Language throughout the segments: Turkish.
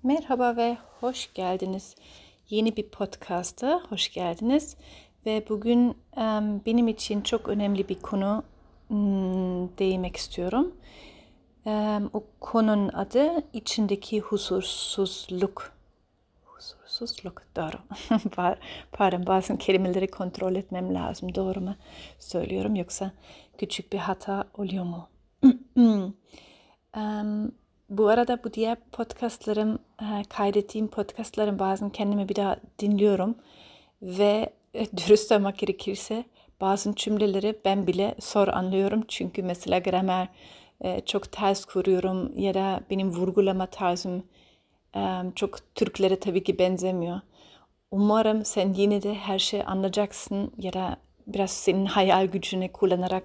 Merhaba ve hoş geldiniz. Yeni bir podcast'a hoş geldiniz. Ve bugün benim için çok önemli bir konu değinmek istiyorum. O konunun adı içindeki huzursuzluk. Huzursuzluk, doğru. Pardon, bazı kelimeleri kontrol etmem lazım. Doğru mu söylüyorum yoksa küçük bir hata oluyor mu? Bu arada bu diğer kaydettiğim podcastlarım bazen kendimi bir daha dinliyorum ve dürüst olmak gerekirse bazı cümleleri ben bile zor anlıyorum. Çünkü mesela gramer çok ters kuruyorum ya da benim vurgulama tarzım çok Türklere tabii ki benzemiyor. Umarım sen yine de her şeyi anlayacaksın ya da biraz senin hayal gücünü kullanarak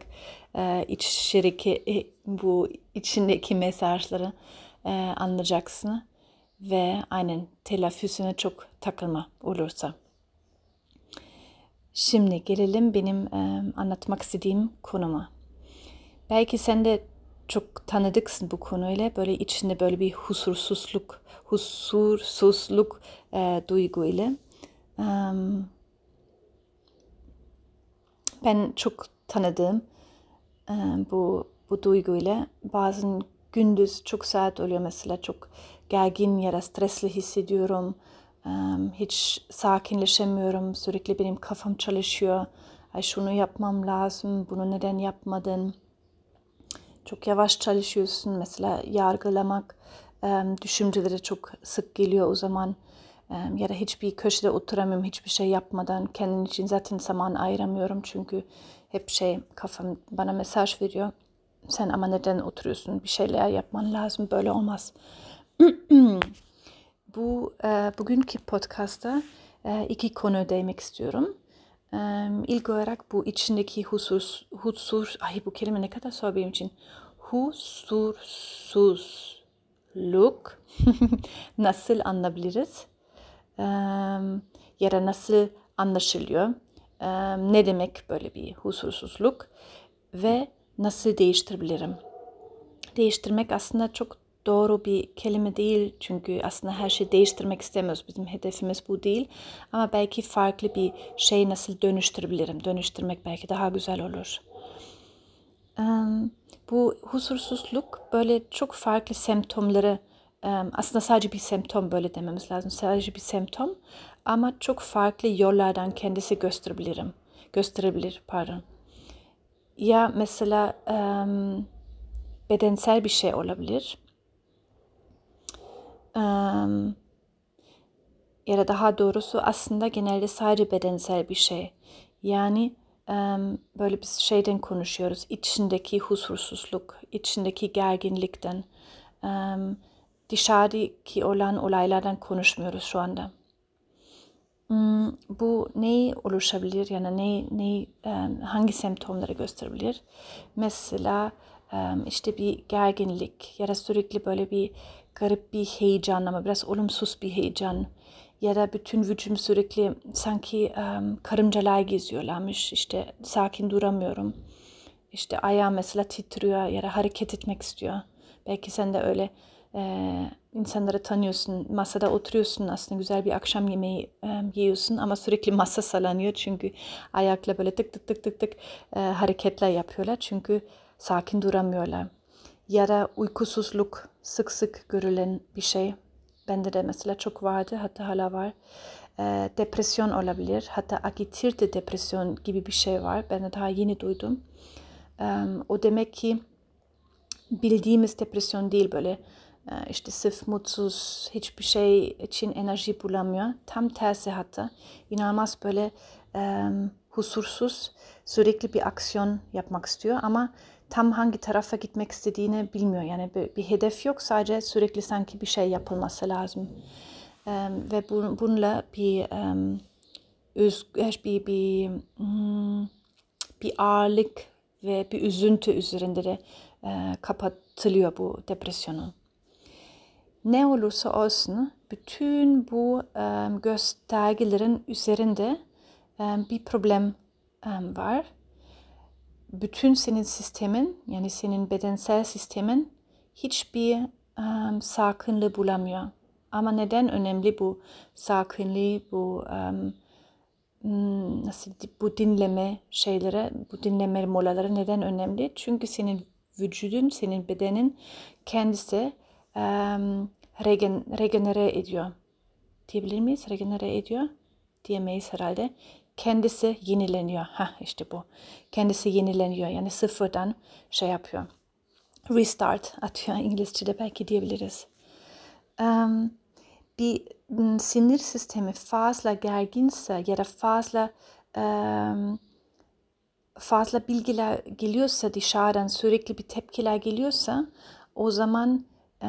bu içindeki mesajları anlayacaksın ve aynen telaffüzüne çok takılma olursa. Şimdi gelelim benim anlatmak istediğim konuma. Belki sen de çok tanıdıksın bu konuyla. Böyle içinde böyle bir huzursuzluk duygu ile. Ben çok tanıdığım bu duyguyla bazen gündüz çok saat oluyor mesela çok gergin ya da stresli hissediyorum. Hiç sakinleşemiyorum. Sürekli benim kafam çalışıyor. Ay şunu yapmam lazım. Bunu neden yapmadın? Çok yavaş çalışıyorsun. Mesela yargılamak düşünceleri çok sık geliyor o zaman. Ya da hiçbir köşede oturamıyorum hiçbir şey yapmadan. Kendim için zaten zaman ayıramıyorum. Çünkü hep kafam bana mesaj veriyor. Sen ama neden oturuyorsun? Bir şeyler yapman lazım. Böyle olmaz. Bugünkü podcast'ta iki konu değinmek istiyorum. İlk olarak bu içindeki bu kelime ne kadar zor benim için. Huzursuzluk nasıl anlayabiliriz? Ya da nasıl anlaşılıyor? Ne demek böyle bir huzursuzluk? Ve nasıl değiştirebilirim? Değiştirmek aslında çok doğru bir kelime değil. Çünkü aslında her şeyi değiştirmek istemiyoruz. Bizim hedefimiz bu değil. Ama belki farklı bir şey nasıl dönüştürebilirim? Dönüştürmek belki daha güzel olur. Bu huzursuzluk böyle çok farklı semptomları aslında sadece bir semptom böyle dememiz lazım. Sadece bir semptom ama çok farklı yollardan kendisi gösterebilir, pardon. Ya mesela bedensel bir şey olabilir. Ya da daha doğrusu aslında genelde sadece bedensel bir şey. Yani böyle biz şeyden konuşuyoruz. İçindeki huzursuzluk, içindeki gerginlikten, dışarıdaki olan olaylardan konuşmuyoruz şu anda. Bu neyi oluşabilir yani hangi semptomları gösterebilir? Mesela işte bir gerginlik ya da sürekli böyle bir garip bir heyecan ama biraz olumsuz bir heyecan ya da bütün vücudum sürekli sanki karıncalar geziyorlarmış işte sakin duramıyorum. İşte ayağım mesela titriyor ya da hareket etmek istiyor. Belki sen de öyle insanları tanıyorsun. Masada oturuyorsun aslında güzel bir akşam yemeği yiyorsun ama sürekli masa sallanıyor. Çünkü ayakla böyle tık tık tık tık tık hareketler yapıyorlar. Çünkü sakin duramıyorlar. Ya da uykusuzluk sık sık görülen bir şey. Bende de mesela çok vardı hatta hala var. Depresyon olabilir. Hatta agitirdi depresyon gibi bir şey var. Ben de daha yeni duydum. O demek ki bildiğimiz depresyon değil böyle işte sırf mutsuz hiçbir şey için enerji bulamıyor. Tam tersi hatta inanılmaz böyle huzursuz sürekli bir aksiyon yapmak istiyor ama tam hangi tarafa gitmek istediğini bilmiyor. Yani bir hedef yok sadece sürekli sanki bir şey yapılması lazım. Ve bununla bir ağırlık ve bir üzüntü üzerinde de kapatılıyor bu depresyonu. Ne olursa olsun bütün bu göstergelerin üzerinde bir problem var. Bütün senin sistemin yani senin bedensel sistemin hiçbir sakinliği bulamıyor. Ama neden önemli bu sakinliği, bu bu dinleme şeyleri, bu dinleme molaları neden önemli? Çünkü senin vücudun, senin bedenin kendisi regenere ediyor. Diyebilir miyiz? Regenere ediyor. Diyemeyiz herhalde. Kendisi yenileniyor. İşte bu. Kendisi yenileniyor. Yani sıfırdan şey yapıyor. Restart atıyor. İngilizce'de belki diyebiliriz. Bir sinir sistemi fazla gerginse ya da fazla bilgiler geliyorsa dışarıdan, sürekli bir tepkiler geliyorsa, o zaman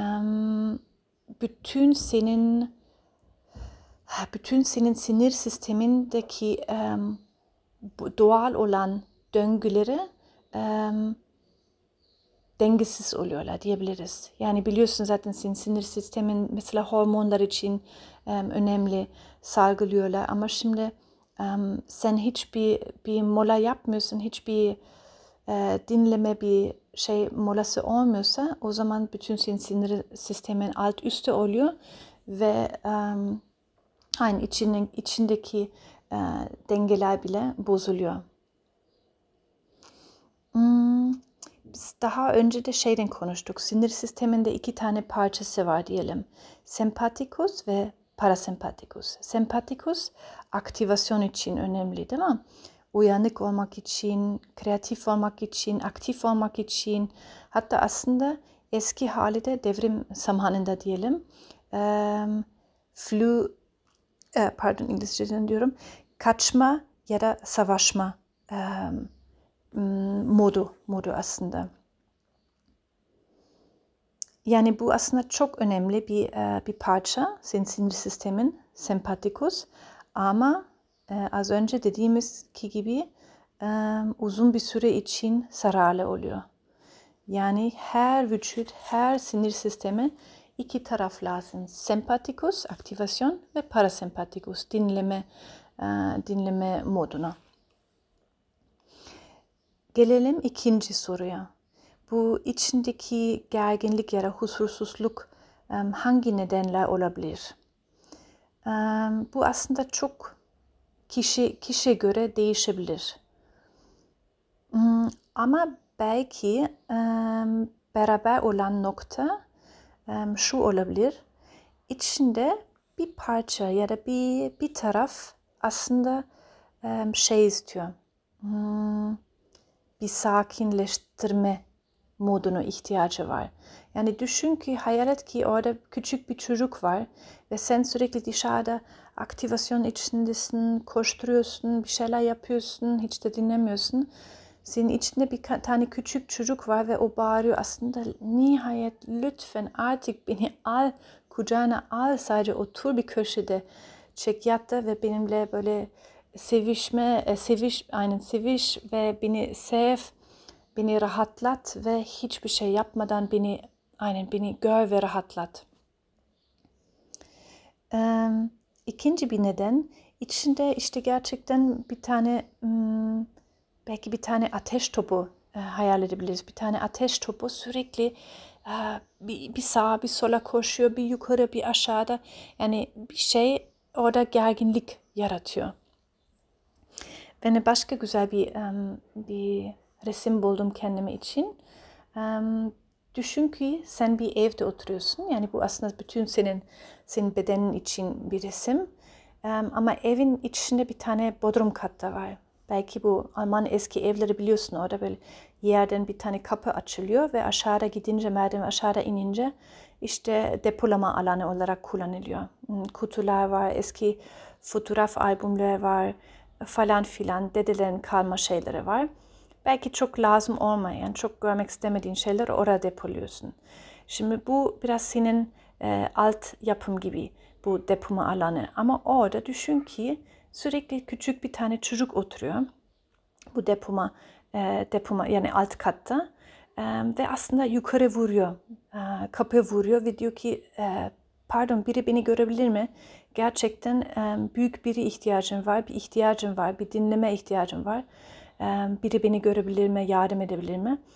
bütün senin sinir sistemindeki doğal olan döngüleri dengesiz oluyorlar diyebiliriz. Yani biliyorsun zaten senin sinir sistemin mesela hormonlar için önemli, salgılıyorlar. Ama şimdi sen hiçbir mola yapmıyorsun, hiçbir dinleme bir şey molası olmuyorsa, o zaman bütün senin sinir sistemin alt üstte oluyor ve aynı içindeki dengeler bile bozuluyor. Biz daha önce de şeyden konuştuk. Sinir sisteminde 2 tane parçası var diyelim. Sempatikus ve parasempatikus. Sempatikus aktivasyon için önemli, değil mi? Uyanık olmak için, kreatif olmak için, aktif olmak için, hatta aslında eski hali de devrim zamanında diyelim. İngilizceden diyorum. Kaçma ya da savaşma modu aslında. Yani bu aslında çok önemli bir parça senin sinir sistemin, sempatikus. Ama az önce dediğimiz gibi uzun bir süre için zararlı oluyor. Yani her vücut, her sinir sistemi 2 taraf lazım. Sempatikus, aktivasyon ve parasempatikus, dinleme moduna. Gelelim ikinci soruya. Bu içindeki gerginlik ya da huzursuzluk hangi nedenler olabilir? Bu aslında çok kişiye göre değişebilir. Ama belki beraber olan nokta şu olabilir. İçinde bir parça ya da bir taraf aslında şey istiyor. Bir sakinleştirme moduna ihtiyacı var. Yani düşün ki, hayal et ki orada küçük bir çocuk var ve sen sürekli dışarıda aktivasyon içindesin, koşturuyorsun, bir şeyler yapıyorsun, hiç de dinlemiyorsun. Senin içinde bir tane küçük çocuk var ve o bağırıyor aslında, nihayet lütfen artık beni al, kucağına al, sadece otur bir köşede, çek yatta ve benimle böyle seviş ve beni sev, beni rahatlat ve hiçbir şey yapmadan beni gör ve rahatlat. İkinci bir neden, içinde işte gerçekten bir tane belki bir tane ateş topu hayal edebiliriz. Bir tane ateş topu sürekli bir sağa bir sola koşuyor, bir yukarı bir aşağıda. Yani bir şey orada gerginlik yaratıyor. Ben başka güzel bir resim buldum kendime için. Düşün ki sen bir evde oturuyorsun. Yani bu aslında bütün senin bedenin için bir resim. Ama evin içinde bir tane bodrum katta var. Belki bu Alman eski evleri biliyorsun, orada böyle yerden bir tane kapı açılıyor ve aşağıda gidince, merdiven aşağıda inince işte depolama alanı olarak kullanılıyor. Kutular var, eski fotoğraf albümleri var falan filan, dedelerin kalma şeyleri var. Belki çok lazım olmayan, çok görmek istemediğin şeyleri orada depoluyorsun. Şimdi bu biraz senin alt yapım gibi, bu depolama alanı. Ama orada düşün ki sürekli küçük bir tane çocuk oturuyor. Bu depolama yani alt katta. Ve aslında yukarı vuruyor, kapıya vuruyor ve diyor ki pardon, biri beni görebilir mi? Gerçekten büyük biri ihtiyacım var, bir dinleme ihtiyacım var. Biri beni görebilir mi, yardım edebilir mi?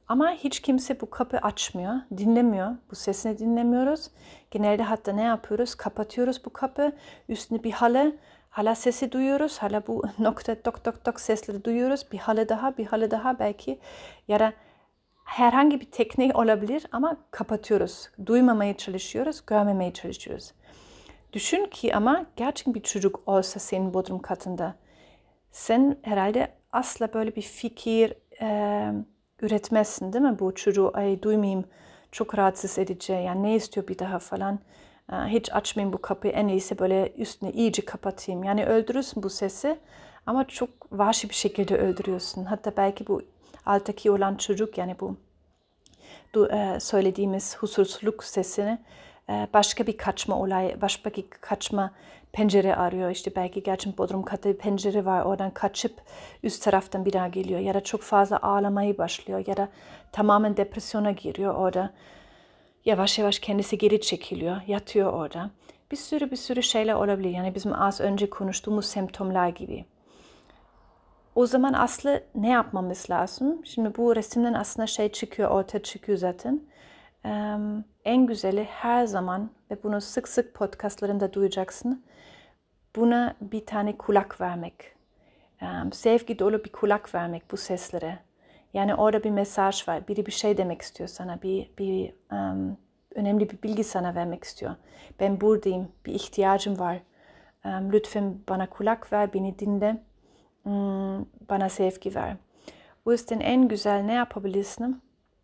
Ama hiç kimse bu kapı açmıyor, dinlemiyor. Bu sesini dinlemiyoruz. Genelde hatta ne yapıyoruz? Kapatıyoruz bu kapı. Üstüne bir hala sesi duyuyoruz. Hala bu nokta tok tok tok sesleri duyuyoruz. Bir halı daha belki. Ya da herhangi bir teknik olabilir ama kapatıyoruz. Duymamaya çalışıyoruz, görmemeye çalışıyoruz. Düşün ki ama gerçek bir çocuk olsa senin bodrum katında. Sen herhalde asla böyle bir fikir üretmezsin değil mi? Bu çocuğu duymayayım, çok rahatsız edici. Yani ne istiyor bir daha falan. Hiç açmayayım bu kapıyı, en iyisi böyle üstüne iyice kapatayım. Yani öldürürsün bu sesi ama çok vahşi bir şekilde öldürüyorsun. Hatta belki bu alttaki olan çocuk, yani bu söylediğimiz huzursuzluk sesini başka bir kaçma olayı, başka bir kaçma pencere arıyor. İşte belki gerçekten bodrum katı bir pencere var, oradan kaçıp üst taraftan bir daha geliyor. Ya da çok fazla ağlamayı başlıyor ya da tamamen depresyona giriyor orada. Yavaş yavaş kendisi geri çekiliyor, yatıyor orada. Bir sürü şeyler olabilir. Yani bizim az önce konuştuğumuz semptomlar gibi. O zaman aslında ne yapmamız lazım? Şimdi bu resimden aslında ortaya çıkıyor zaten. En güzeli her zaman, ve bunu sık sık podcastlarında duyacaksın, buna bir tane kulak vermek. Sevgi dolu bir kulak vermek bu seslere. Yani orada bir mesaj var. Biri bir şey demek istiyor sana. Önemli bir bilgi sana vermek istiyor. Ben buradayım. Bir ihtiyacım var. Lütfen bana kulak ver, beni dinle. Bana sevgi ver. O yüzden en güzel ne yapabilirsin?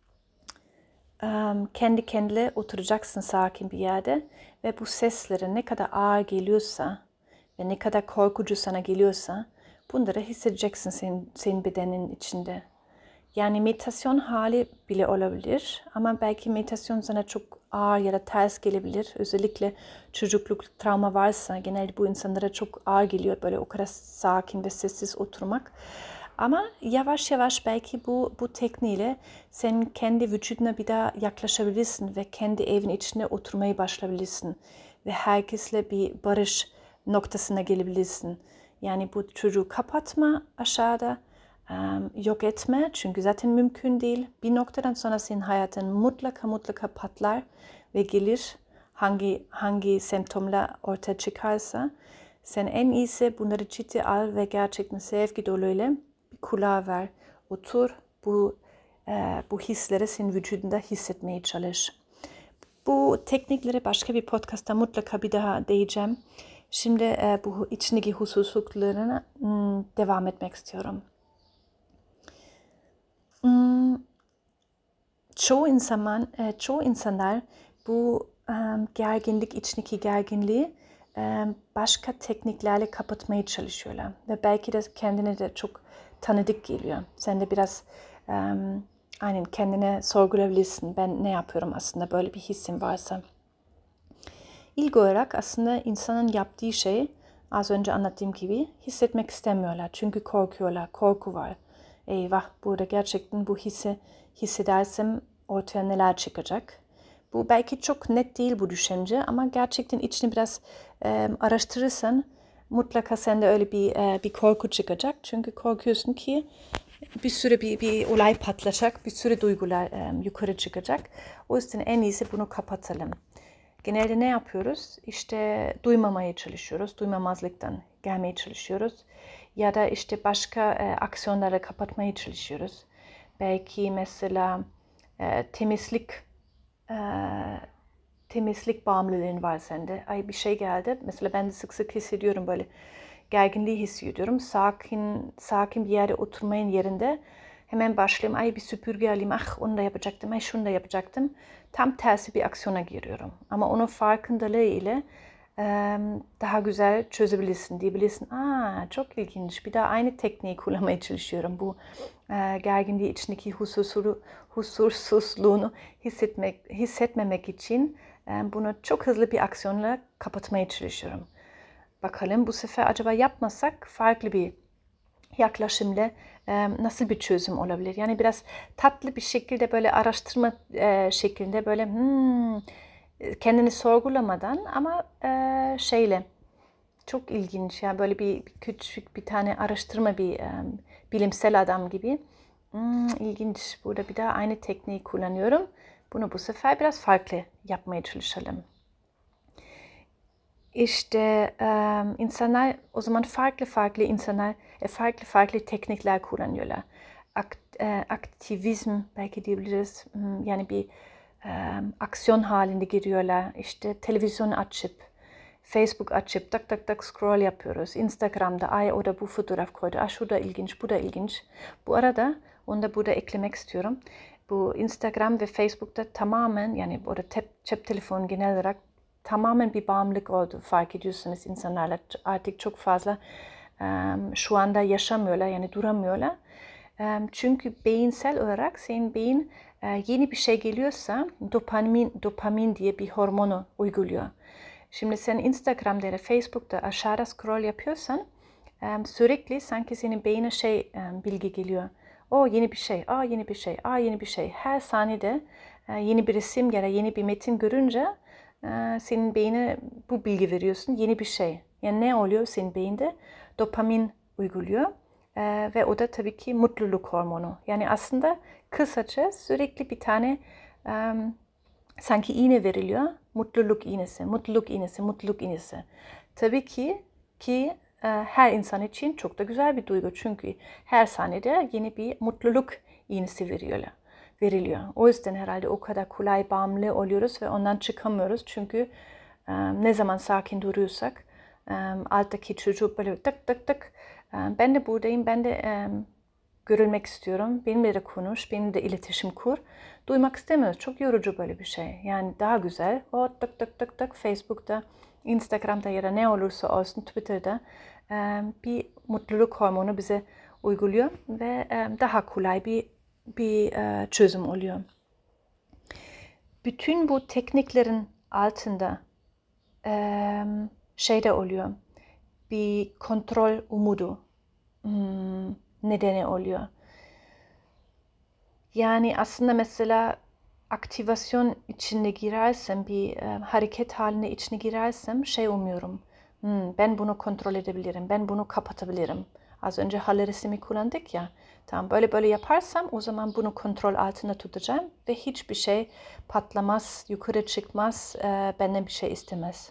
Kendi kendine oturacaksın sakin bir yerde ve bu sesleri ne kadar ağır geliyorsa ve ne kadar korkucu sana geliyorsa bunları hissedeceksin senin bedenin içinde. Yani meditasyon hali bile olabilir ama belki meditasyon sana çok ağır ya da ters gelebilir. Özellikle çocukluk travma varsa genelde bu insanlara çok ağır geliyor böyle o kadar sakin ve sessiz oturmak. Ama yavaş yavaş belki bu tekniğiyle sen kendi vücuduna bir daha yaklaşabilirsin ve kendi evin içine oturmaya başlayabilirsin. Ve herkesle bir barış noktasına gelebilirsin. Yani bu çocuğu kapatma aşağıda, yok etme, çünkü zaten mümkün değil. Bir noktadan sonra senin hayatın mutlaka patlar ve gelir hangi semptomlar ortaya çıkarsa. Sen en iyisi bunları ciddi al ve gerçekten sevgi doluyla bir kulağa ver. Otur, bu hisleri senin vücudunda hissetmeye çalış. Bu teknikleri başka bir podcastta mutlaka bir daha değeceğim. Şimdi bu içindeki huzursuzluklarına devam etmek istiyorum. Çoğu insanlar bu içindeki gerginliği başka tekniklerle kapatmaya çalışıyorlar. Ve belki de kendine de çok tanıdık geliyor. Sen de biraz aynen kendine sorgulayabilirsin. Ben ne yapıyorum aslında, böyle bir hissim varsa. İlk olarak aslında insanın yaptığı şey, az önce anlattığım gibi, hissetmek istemiyorlar. Çünkü korkuyorlar, korku var. Eyvah, burada gerçekten bu hissi hissedersem ortaya neler çıkacak? Bu belki çok net değil bu düşünce ama gerçekten içini biraz araştırırsan mutlaka sende öyle bir korku çıkacak. Çünkü korkuyorsun ki bir sürü bir olay patlayacak, bir sürü duygular yukarı çıkacak. O yüzden en iyisi bunu kapatalım. Genelde ne yapıyoruz? İşte duymamaya çalışıyoruz, duymamazlıktan gelmeye çalışıyoruz. Ya da işte başka aksiyonları kapatmaya çalışıyoruz. Belki mesela temizlik bağımlılığın var sende. Ay bir şey geldi. Mesela ben de sık sık hissediyorum, böyle gerginliği hissediyorum. Sakin bir yerde oturmayın yerinde hemen başlayayım. Ay bir süpürge alayım. Ah onu da yapacaktım. Ay şunu da yapacaktım. Tam tersi bir aksiyona giriyorum. Ama onun farkındalığı ile daha güzel çözebilirsin, diyebilirsin. Çok ilginç. Bir daha aynı tekniği kullanmaya çalışıyorum. Bu gerginliği içindeki huzursuzluğunu hissetmemek için bunu çok hızlı bir aksiyonla kapatmaya çalışıyorum. Bakalım bu sefer acaba yapmasak farklı bir yaklaşımla nasıl bir çözüm olabilir? Yani biraz tatlı bir şekilde, böyle araştırma şeklinde, böyle kendini sorgulamadan ama çok ilginç. Yani böyle bir küçük bir tane araştırma, bir bilimsel adam gibi İlginç. Burada bir daha aynı tekniği kullanıyorum. Bunu bu sefer biraz farklı yapmaya çalışalım. İşte insanlar o zaman farklı insanlar farklı teknikler kullanıyorlar. Aktivizm belki diyebiliriz. Yani bir aksiyon halinde giriyorlar. İşte televizyon açıp, Facebook açıp tak tak tak scroll yapıyoruz. Instagram'da ay o da bu fotoğraf koydu. Ay şu da ilginç, bu da ilginç. Bu arada onu da burada eklemek istiyorum. Bu Instagram ve Facebook'ta tamamen yani orada cep telefonu genel olarak tamamen bir bağımlılık oldu. Fark ediyorsunuz insanlarla artık çok fazla şu anda yaşamıyorlar yani duramıyorlar. Çünkü beyinsel olarak senin beyin yeni bir şey geliyorsa dopamin diye bir hormonu uyguluyor. Şimdi sen Instagram'da ya da Facebook'ta aşağıda scroll yapıyorsan sürekli sanki senin beynine bilgi geliyor. O yeni bir şey, yeni bir şey, yeni bir şey. Her saniyede yeni bir resim ya da yeni bir metin görünce senin beyine bu bilgi veriyorsun. Yeni bir şey. Yani ne oluyor senin beyinde? Dopamin uyguluyor. Ve o da tabii ki mutluluk hormonu. Yani aslında kısaca sürekli bir tane sanki iğne veriliyor. Mutluluk iğnesi, mutluluk iğnesi, mutluluk iğnesi. Tabii ki her insan için çok da güzel bir duygu. Çünkü her saniyede yeni bir mutluluk iğnesi veriliyor. O yüzden herhalde o kadar kolay bağımlı oluyoruz ve ondan çıkamıyoruz. Çünkü ne zaman sakin duruyorsak alttaki çocuk böyle tık tık tık ben de buradayım, ben de görülmek istiyorum. Benimle de konuş, benimle de iletişim kur. Duymak istemiyoruz. Çok yorucu böyle bir şey. Yani daha güzel. O tık tık tık tık Facebook'ta, Instagram'da ya da ne olursa olsun Twitter'da bir mutluluk hormonu bize uyguluyor ve daha kolay bir çözüm oluyor. Bütün bu tekniklerin altında de oluyor. Bir kontrol umudu nedeni oluyor. Yani aslında mesela aktivasyon içine girersem, bir hareket haline içine girersem umuyorum. Ben bunu kontrol edebilirim, ben bunu kapatabilirim. Az önce halı resmi kullandık ya. Tamam böyle böyle yaparsam o zaman bunu kontrol altında tutacağım ve hiçbir şey patlamaz, yukarı çıkmaz, benden bir şey istemez.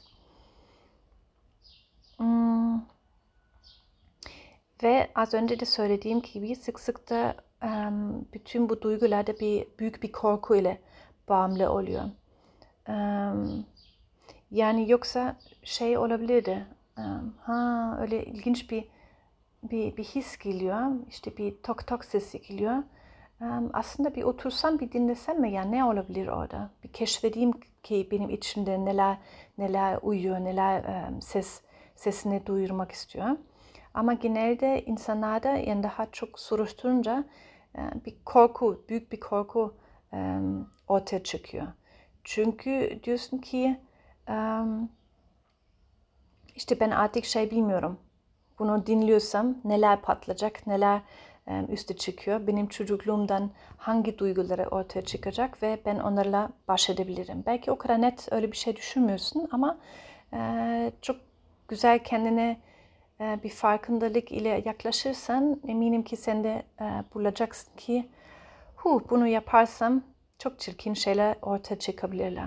Ve az önce de söylediğim gibi sık sık da bütün bu duygularda büyük bir korku ile bağımlı oluyor. Yani yoksa olabilirdi. Öyle ilginç bir his geliyor. İşte bir tok tok sesi geliyor. Aslında bir otursam bir dinlesem mi ya ne olabilir orada? Bir keşfedeyim ki benim içimde neler uyuyor, neler sesini duyurmak istiyor. Ama genelde insanlarda yani daha çok soruşturunca büyük bir korku ortaya çıkıyor. Çünkü diyorsun ki işte ben artık bilmiyorum. Bunu dinliyorsam neler patlayacak, neler üste çıkıyor. Benim çocukluğumdan hangi duyguları ortaya çıkacak ve ben onlarla baş edebilirim. Belki o kadar net öyle bir şey düşünmüyorsun ama çok güzel kendine bir farkındalık ile yaklaşırsan eminim ki sen de bulacaksın ki bunu yaparsam çok çirkin şeyler ortaya çıkabilirler.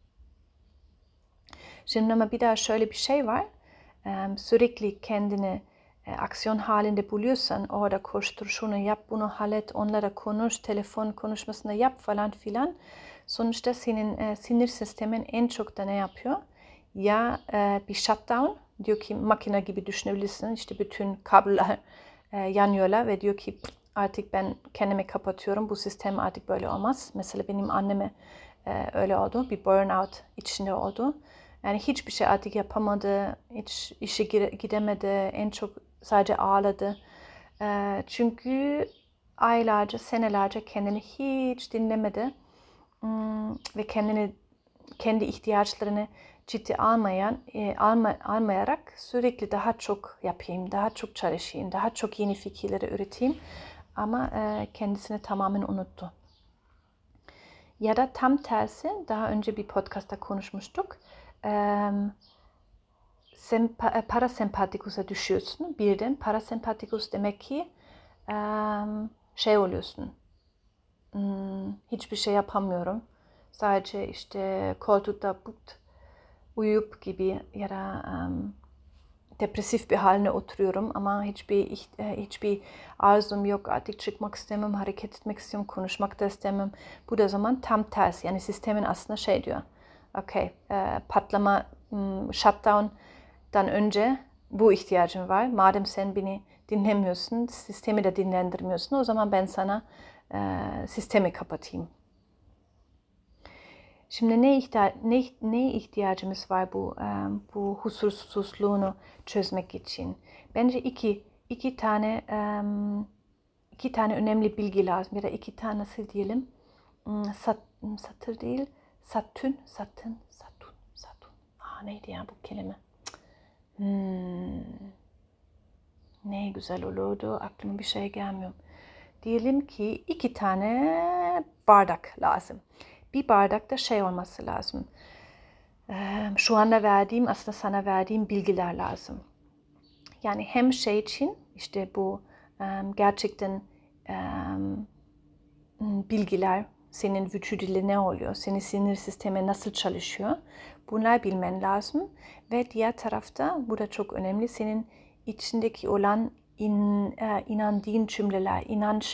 Şimdi ama bir daha şöyle bir şey var. Sürekli kendini aksiyon halinde buluyorsan orada koştur, şunu yap, bunu hallet, onlara konuş, telefon konuşmasında yap falan filan. Sonuçta senin sinir sistemin en çok da ne yapıyor? Ya bir shutdown, diyor ki makine gibi düşünebilirsin. İşte bütün kablolar yanıyorlar ve diyor ki artık ben kendimi kapatıyorum. Bu sistem artık böyle olmaz. Mesela benim anneme öyle oldu. Bir burnout içinde oldu. Yani hiçbir şey artık yapamadı. Hiç işe gidemedi. En çok sadece ağladı. Çünkü aylarca, senelerce kendini hiç dinlemedi. Ve kendi ihtiyaçlarını ciddi almayarak sürekli daha çok yapayım, daha çok çalışayım, daha çok yeni fikirleri üreteyim. Ama kendisini tamamen unuttu. Ya da tam tersi, daha önce bir podcastta konuşmuştuk. Parasempatikusa düşüyorsun birden. Parasempatikus demek ki şey oluyorsun. Hiçbir şey yapamıyorum. Sadece işte koltukta uyuyup gibi ya da depresif bir haline oturuyorum ama hiçbir arzum yok. Artık çıkmak istemem, hareket etmek istemem, konuşmak da istemem. Bu da zaman tam tersi. Yani sistemin aslında şey diyor. Okay, patlama, shutdown'dan önce bu ihtiyacın var. Madem sen beni dinlemiyorsun, sistemi de dinlendirmiyorsun, o zaman ben sana sistemi kapatayım. Şimdi neye ihtiyacımız var bu huzursuzluğunu çözmek için? Bence iki tane önemli bilgi lazım ya da iki tane nasıl diyelim satır değil satün. Neydi ya bu kelime? Ne güzel olurdu, aklıma bir şey gelmiyor. Diyelim ki iki tane bardak lazım. Bir bardakta şey olması lazım. Şu anda aslında sana verdiğim bilgiler lazım. Yani hem şey için işte bu gerçekten bilgiler, senin vücuduyla ne oluyor, senin sinir sistemi nasıl çalışıyor, bunlar bilmen lazım. Ve diğer tarafta, bu da çok önemli, senin içindeki olan inandığın cümleler,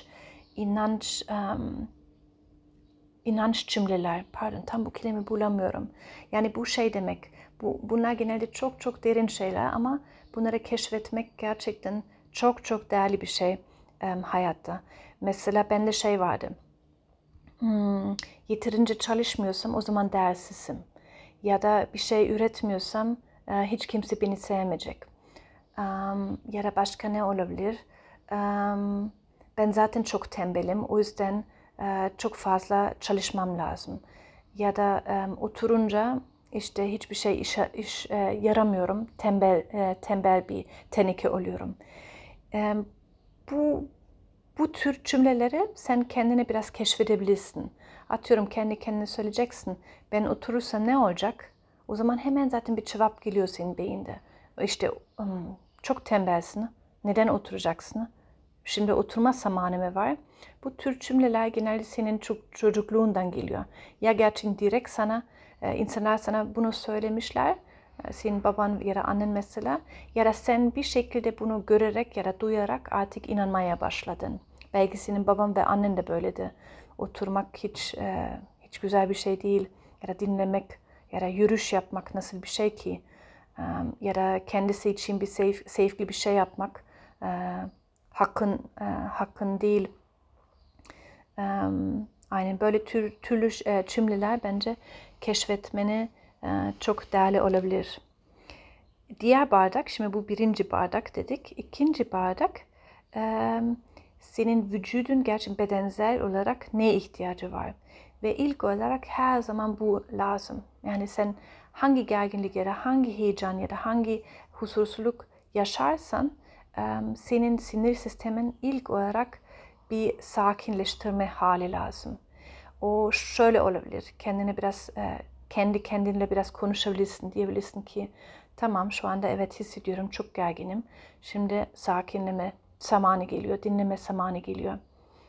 inanç cümleler, tam bu kelimeyi bulamıyorum. Yani bu şey demek, bunlar genelde çok çok derin şeyler ama bunları keşfetmek gerçekten çok çok değerli bir şey hayatta. Mesela bende şey vardı, yeterince çalışmıyorsam o zaman değersizim. Ya da bir şey üretmiyorsam hiç kimse beni sevmeyecek. Ya da başka ne olabilir? Ben zaten çok tembelim, o yüzden çok fazla çalışmam lazım. Ya da oturunca işte hiçbir şey yaramıyorum, tembel bir teneke oluyorum. Bu tür cümleleri sen kendine biraz keşfedebilirsin. Atıyorum kendi kendine söyleyeceksin. Ben oturursam ne olacak? O zaman hemen zaten bir cevap geliyor senin beyinde. İşte çok tembelsin. Neden oturacaksın? Şimdi oturma zamanı mı var? Bu tür cümleler genelde senin çocukluğundan geliyor. Ya gerçekten direkt insanlar sana bunu söylemişler. Senin baban ya da annen mesela. Ya da sen bir şekilde bunu görerek ya da duyarak artık inanmaya başladın. Belki senin baban ve annen de böyledi. Oturmak hiç güzel bir şey değil. Ya da dinlemek ya da yürüyüş yapmak nasıl bir şey ki? Ya da kendisi için bir sevgili bir şey yapmak hakkın değil. Aynen böyle türlü cümleler bence keşfetmeni çok değerli olabilir. Diğer bardak, şimdi bu birinci bardak dedik. İkinci bardak, senin vücudun gerçekten bedensel olarak neye ihtiyacı var? Ve ilk olarak her zaman bu lazım. Yani sen hangi gerginlik ya da hangi heyecan ya da hangi huzursuzluk yaşarsan, senin sinir sistemin ilk olarak bir sakinleştirme hali lazım. O şöyle olabilir, kendi kendinle biraz konuşabilirsin, diyebilirsin ki tamam şu anda evet hissediyorum, çok gerginim. Şimdi sakinleme zamanı geliyor, dinleme zamanı geliyor.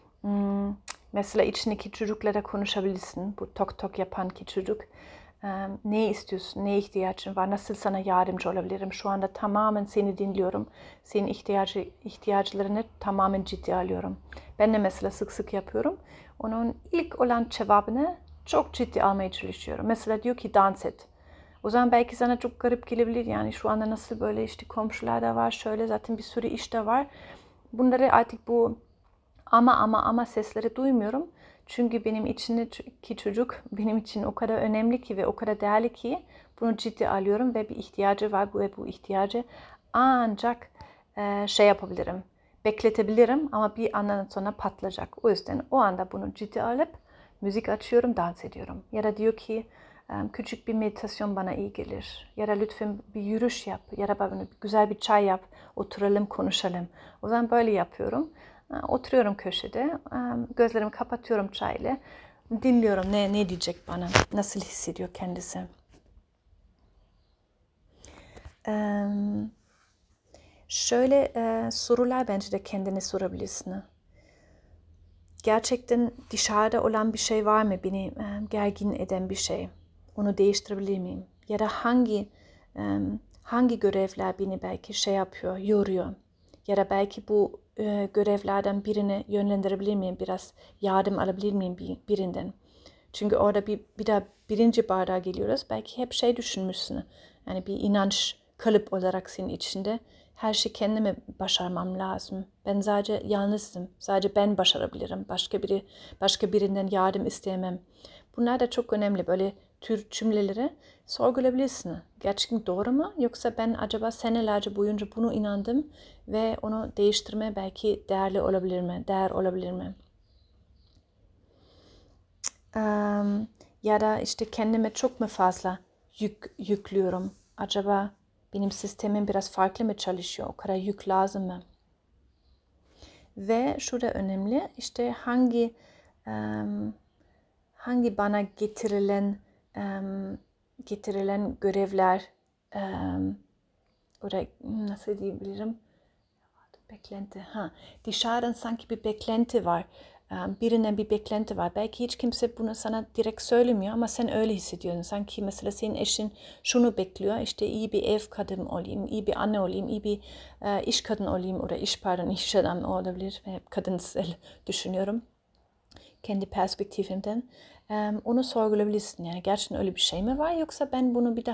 Mesela içindeki çocuklara konuşabilirsin. Bu tok tok yapan ki çocuk. Ne istiyorsun, ne ihtiyacın var, nasıl sana yardımcı olabilirim? Şu anda tamamen seni dinliyorum. Senin ihtiyaçlarını tamamen ciddiye alıyorum. Ben de mesela sık sık yapıyorum. Onun ilk olan cevabını çok ciddi almaya çalışıyorum. Mesela diyor ki dans et. O zaman belki sana çok garip gelebilir. Yani şu anda nasıl böyle işte komşular da var, şöyle zaten bir sürü iş de var. Bunları artık bu ama sesleri duymuyorum. Çünkü benim içindeki çocuk benim için o kadar önemli ki ve o kadar değerli ki bunu ciddi alıyorum ve bir ihtiyacı var ve bu ihtiyacı ancak şey yapabilirim, bekletebilirim ama bir andan sonra patlayacak. O yüzden o anda bunu ciddi alıp müzik açıyorum, dans ediyorum. Ya da diyor ki küçük bir meditasyon bana iyi gelir. Ya da lütfen bir yürüyüş yap. Ya da bana güzel bir çay yap. Oturalım, konuşalım. O zaman böyle yapıyorum. Oturuyorum köşede. Gözlerimi kapatıyorum çayla. Dinliyorum ne diyecek bana. Nasıl hissediyor kendisi. Şöyle sorular bence de kendine sorabilirsin. gerçekten dışarıda olan bir şey var mı beni gergin eden bir şey? Onu değiştirebilir miyim? Ya da hangi görevler beni belki şey yapıyor, yoruyor? Ya da belki bu görevlerden birini yönlendirebilir miyim? Biraz yardım alabilir miyim birinden? Çünkü orada bir daha birinci bardağa geliyoruz. Belki hep şey düşünmüşsün. Yani bir inanç kalıp olarak senin içinde. Her şeyi kendime başarmam lazım. Ben sadece yalnızım. Sadece ben başarabilirim. Başka birinden yardım isteyemem. Bunlar da çok önemli. Böyle tür cümleleri sorgulayabilirsin. Gerçekten doğru mu? Yoksa ben acaba senelerce boyunca bunu inandım ve onu değiştirme belki değer olabilir mi? Ya da işte kendime çok mu fazla yüklüyorum? Acaba benim sistemim biraz farklı mı çalışıyor? O kadar yük lazım mı? Ve şu da önemli, işte hangi bana getirilen görevler oder nasıl diyebilirim? Beklenti. Dışarıdan sanki bir beklenti var. Birine bir beklenti var. Belki hiç kimse bunu sana direkt söylemiyor ama sen öyle hissediyorsun. Sanki mesela senin eşin şunu bekliyor. İşte iyi bir ev kadını olayım, iyi bir anne olayım, iyi bir iş kadını olayım oder iş adam olabilir. Hep kadınsal düşünüyorum. Kendi perspektifimden. Onu sorgulayabilirsin. Yani gerçekten öyle bir şey mi var? Yoksa ben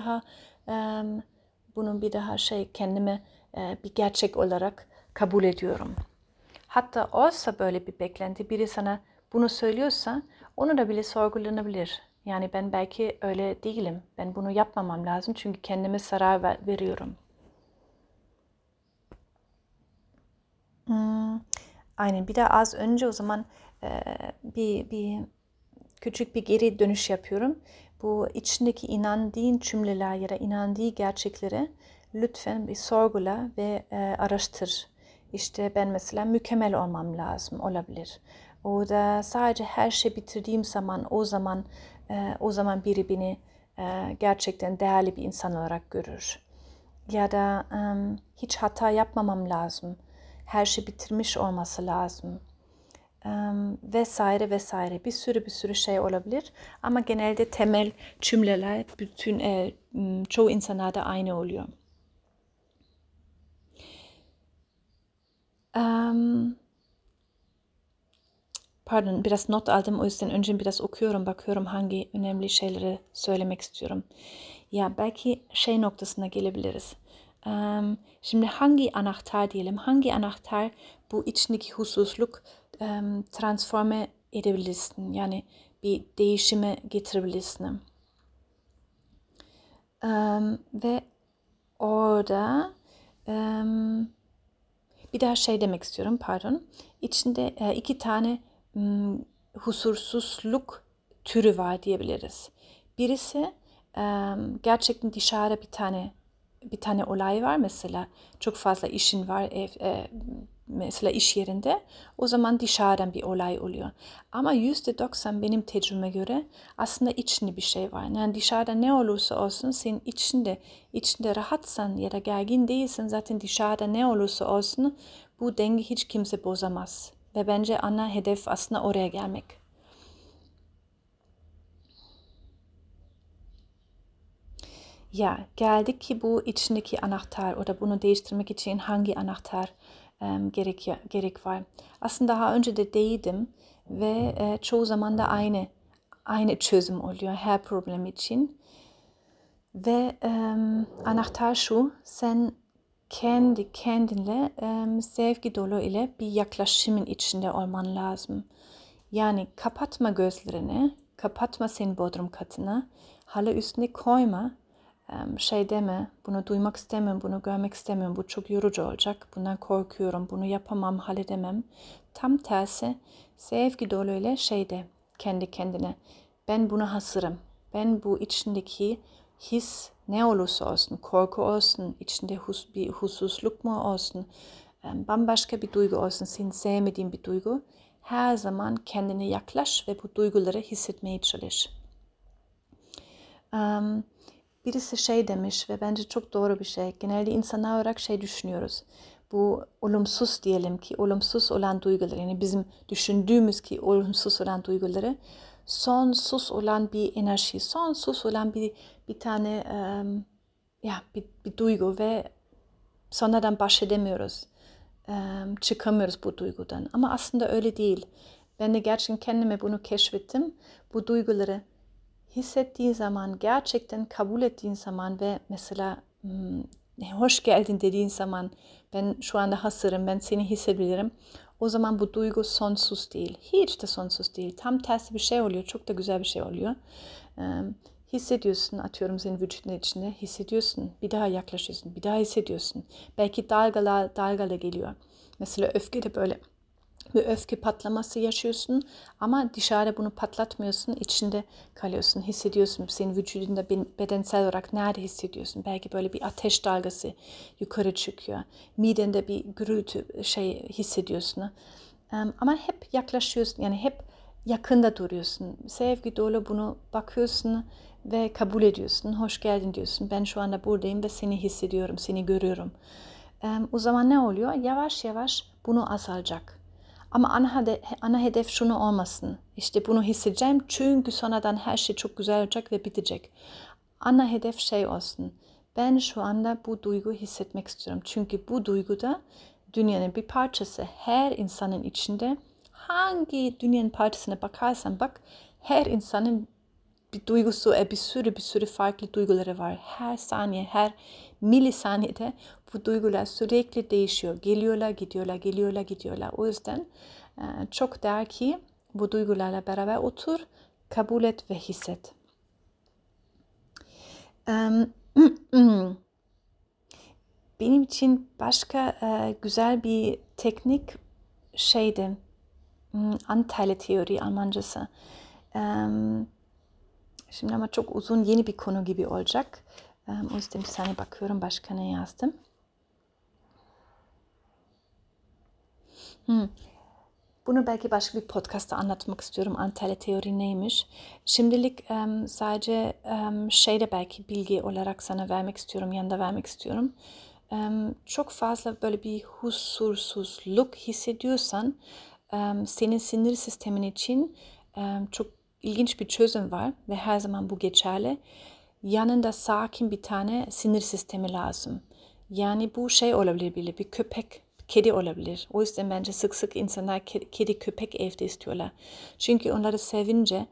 bunu bir daha kendime bir gerçek olarak kabul ediyorum. Hatta olsa böyle bir beklenti, biri sana bunu söylüyorsa onu da bile sorgulanabilir. Yani ben belki öyle değilim. Ben bunu yapmamam lazım çünkü kendime zarar veriyorum. Aynen. Bir de az önce o zaman bir küçük bir geri dönüş yapıyorum. Bu içindeki inandığın cümleler ya da inandığı gerçekleri lütfen bir sorgula ve araştır. İşte ben mesela mükemmel olmam lazım olabilir. O da sadece her şey bitirdiğim zaman o zaman biri beni gerçekten değerli bir insan olarak görür. Ya da hiç hata yapmamam lazım. Her şey bitirmiş olması lazım. Vesaire vesaire bir sürü şey olabilir ama genelde temel cümleler çoğu insanlarda aynı oluyor. Pardon, biraz not aldım, o yüzden önce biraz okuyorum, bakıyorum hangi önemli şeyleri söylemek istiyorum. Ya belki şey noktasına gelebiliriz. Şimdi hangi anahtar bu içindeki hususluk transforme edebilirsin, yani bir değişime getirebilirsin. Ve orada bir daha şey demek istiyorum, pardon. İçinde iki tane huzursuzluk türü var diyebiliriz. Birisi gerçekten dışarıda bir tane olay var, mesela çok fazla işin var mesela iş yerinde, o zaman dışarıdan bir olay oluyor. Ama %90 benim tecrübeme göre aslında içinde bir şey var. Yani dışarıda ne olursa olsun senin içinde rahatsan ya da gergin değilsin, zaten dışarıda ne olursa olsun bu denge hiç kimse bozamaz. Ve bence ana hedef aslında oraya gelmek. Ya geldik ki bu içindeki anahtar oder bunu değiştirmek için hangi anahtar gerek var. Aslında daha önce de değindim ve çoğu zaman da aynı çözüm oluyor her problem için. Ve anahtar şu: sen kendi kendinle sevgi dolu ile bir yaklaşımın içinde olman lazım. Yani kapatma gözlerini, kapatma senin bodrum katını, halı üstüne koyma. Şey deme, bunu duymak istemiyorum, bunu görmek istemiyorum, bu çok yorucu olacak, bundan korkuyorum, bunu yapamam, halledemem. Tam tersi, sevgi dolu ile kendi kendine, ben buna hazırım. Ben bu içindeki his ne olursa olsun, korku olsun, içinde bir huzursuzluk mu olsun, bambaşka bir duygu olsun, senin sevmediğin bir duygu, her zaman kendine yaklaş ve bu duyguları hissetmeye çalış. Birisi demiş ve bence çok doğru bir şey. Genelde insanlar olarak düşünüyoruz. bu olumsuz diyelim ki olumsuz olan duyguları, yani bizim düşündüğümüz ki olumsuz olan duyguları, sonsuz olan bir enerji, sonsuz olan bir tane bir duygu ve sonradan baş edemiyoruz. Çıkamıyoruz bu duygudan. Ama aslında öyle değil. Ben de gerçekten kendime bunu keşfettim. Bu duyguları hissettiğin zaman, gerçekten kabul ettiğin zaman ve mesela hoş geldin dediğin zaman, ben şu anda hazırım, ben seni hissedebilirim. O zaman bu duygu sonsuz değil. Hiç de sonsuz değil. Tam tersi bir şey oluyor. Çok da güzel bir şey oluyor. Hissediyorsun, atıyorum senin vücudun içinde, hissediyorsun, bir daha yaklaşıyorsun, bir daha hissediyorsun. Belki dalgalar geliyor. Mesela öfke de böyle bir öfke patlaması yaşıyorsun ama dışarıda bunu patlatmıyorsun, içinde kalıyorsun, hissediyorsun. Senin vücudunda bedensel olarak nerede hissediyorsun? Belki böyle bir ateş dalgası yukarı çıkıyor. Midende bir gürültü hissediyorsun. Ama hep yaklaşıyorsun, yani hep yakında duruyorsun. Sevgi dolu bunu bakıyorsun ve kabul ediyorsun. Hoş geldin diyorsun. Ben şu anda buradayım ve seni hissediyorum, seni görüyorum. O zaman ne oluyor? Yavaş yavaş bunu azalacak. Ama ana hedef şunu olmasın. İşte bunu hissedeceğim çünkü sonradan her şey çok güzel olacak ve bitecek. Ana hedef şey olsun. Ben şu anda bu duyguyu hissetmek istiyorum. Çünkü bu duyguda dünyanın bir parçası, her insanın içinde, hangi dünyanın parçasına bakarsan bak, her insanın bir duygusu, bir sürü farklı duyguları var. Her saniye, her milisaniyede bu duygular sürekli değişiyor. Geliyorlar, gidiyorlar, geliyorlar, gidiyorlar. O yüzden çok der ki bu duygularla beraber otur, kabul et ve hisset. Benim için başka güzel bir teknik şeydi. Anteile teori Almancası. Şimdi ama çok uzun, yeni bir konu gibi olacak. O yüzden bir saniye bakıyorum başka ne yazdım. Bunu belki başka bir podcast'ta anlatmak istiyorum. Anteile teori neymiş? Şimdilik sadece şeyde belki bilgi olarak sana vermek istiyorum, yanında vermek istiyorum. Çok fazla böyle bir huzursuzluk hissediyorsan, senin sinir sistemin için çok ilginç bir çözüm var ve her zaman bu geçerli. Yanında sakin bir tane sinir sistemi lazım. Yani bu şey olabilir bile, bir köpek, kedi olabilir. O yüzden bence sık sık insanlar kedi, köpek evde istiyorlar. Çünkü onları sevince,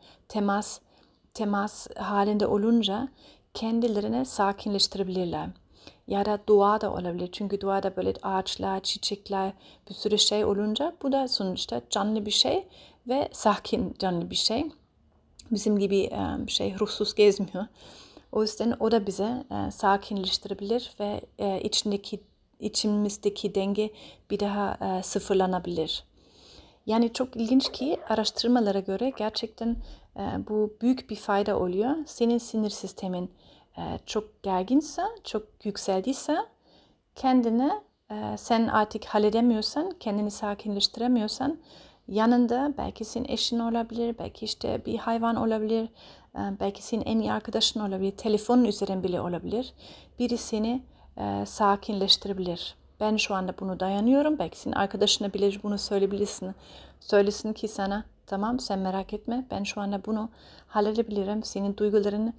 temas halinde olunca kendilerini sakinleştirebilirler. Ya da dua da olabilir. Çünkü duada böyle ağaçlar, çiçekler, bir sürü şey olunca bu da sonuçta canlı bir şey ve sakin canlı bir şey. Bizim gibi ruhsuz gezmiyor. O yüzden o da bize sakinleştirebilir ve içimizdeki denge bir daha sıfırlanabilir. Yani çok ilginç ki araştırmalara göre gerçekten bu büyük bir fayda oluyor. Senin sinir sistemin çok gerginse, çok yükseldiyse kendini sen artık halledemiyorsan, kendini sakinleştiremiyorsan yanında belki senin eşin olabilir, belki işte bir hayvan olabilir, belki senin en iyi arkadaşın olabilir, telefonun üzerinde bile olabilir. Biri seni sakinleştirebilir. Ben şu anda bunu dayanıyorum. Belki senin arkadaşına bile bunu söyleyebilirsin. Söylesin ki sana, tamam sen merak etme, ben şu anda bunu halledebilirim. Senin duygularını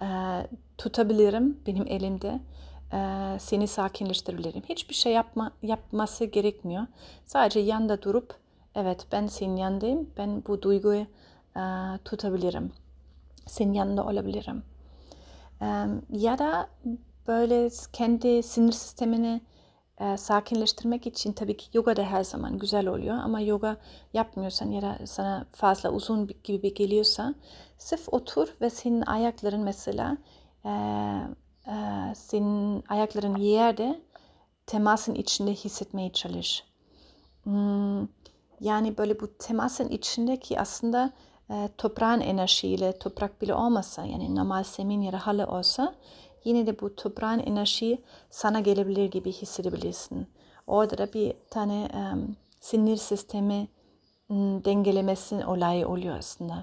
tutabilirim benim elimde. Seni sakinleştirebilirim. Hiçbir şey yapması gerekmiyor. Sadece yanında durup, evet ben senin yanındayım, ben bu duyguyu tutabilirim. Senin yanında olabilirim. Ya da böyle kendi sinir sistemini sakinleştirmek için tabii ki yoga da her zaman güzel oluyor. Ama yoga yapmıyorsan ya da sana fazla uzun gibi geliyorsa, sırf otur ve senin ayakların mesela senin ayakların yerde temasın içinde hissetmeye çalış. Yani böyle bu temasın içindeki aslında toprağın enerjiyle, toprak bile olmasa, yani normal zemin ya da halı olsa, yine de bu toprağın enerjiyi sana gelebilir gibi hissedebilirsin. Orada da bir tane sinir sistemi dengelemesi olayı oluyor aslında.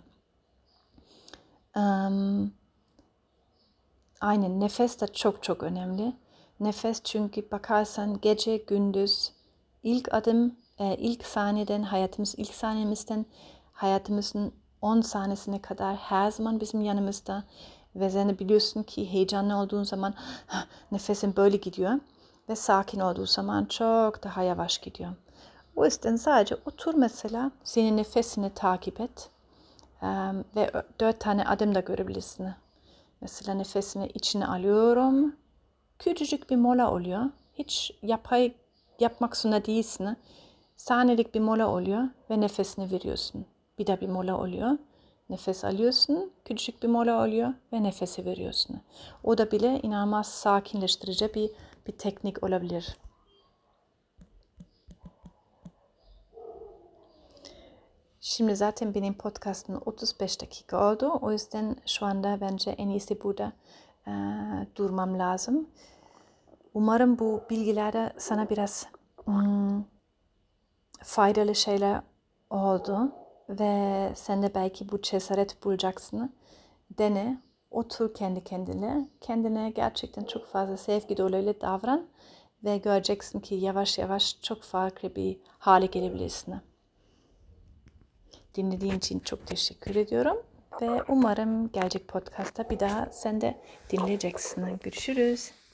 Aynen, nefes de çok çok önemli. Nefes çünkü bakarsan gece gündüz ilk adım, ilk saniyeden ilk saniyemizden hayatımızın 10 saniyesine kadar her zaman bizim yanımızda ve sen de biliyorsun ki heyecanlı olduğun zaman nefesin böyle gidiyor ve sakin olduğu zaman çok daha yavaş gidiyor. O yüzden sadece otur mesela, senin nefesini takip et ve 4 tane adım da görebilirsin. Mesela nefesimi içine alıyorum. Küçücük bir mola oluyor. Hiç yapmak zorunda değilsin. Saniyelik bir mola oluyor ve nefesini veriyorsun. Bir de bir mola oluyor. Nefes alıyorsun, küçücük bir mola oluyor ve nefesi veriyorsun. O da bile inanılmaz sakinleştirici bir teknik olabilir. Şimdi zaten benim podcastım 35 dakika oldu. O yüzden şu anda bence en iyisi burada durmam lazım. Umarım bu bilgilerde sana biraz faydalı şeyler oldu ve sen de belki bu cesaret bulacaksın. Dene, otur kendi kendine. Kendine gerçekten çok fazla sevgi doluyla davran ve göreceksin ki yavaş yavaş çok farklı bir hale gelebilirsin. Dinlediğin için çok teşekkür ediyorum ve umarım gelecek podcast'ta bir daha sen de dinleyeceksin. Görüşürüz.